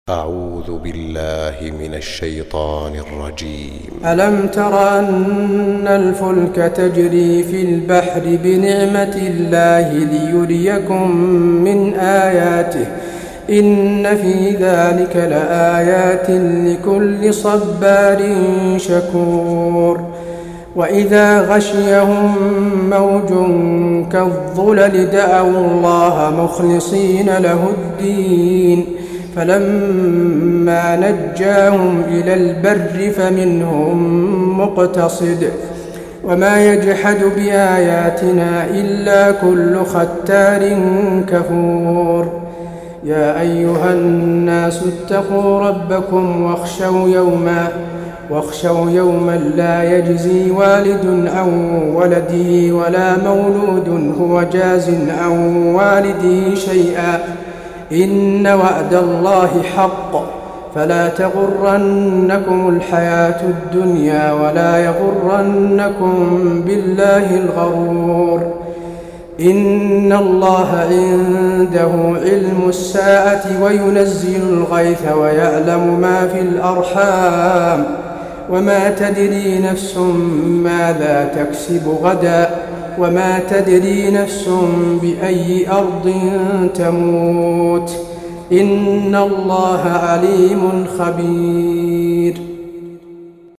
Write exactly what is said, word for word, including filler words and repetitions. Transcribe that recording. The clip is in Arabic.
أعوذ بالله من الشيطان الرجيم. ألم تر أن الفلك تجري في البحر بنعمة الله ليريكم من آياته إن في ذلك لآيات لكل صبار شكور. وإذا غشيهم موج كالظلل دعوا الله مخلصين له الدين فلما نجاهم إلى البر فمنهم مقتصد وما يجحد بآياتنا إلا كل ختار كفور. يا أيها الناس اتقوا ربكم واخشوا يوما واخشوا يوما لا يجزي والد عن ولده ولا مولود هو جاز عن والده شيئا إن وعد الله حق فلا تغرنكم الحياة الدنيا ولا يغرنكم بالله الغرور. إن الله عنده علم الساعة وينزل الغيث ويعلم ما في الأرحام وما تدري نفس ماذا تكسب غدا وما تدري نفس بأي أرض تموت إن الله عليم خبير.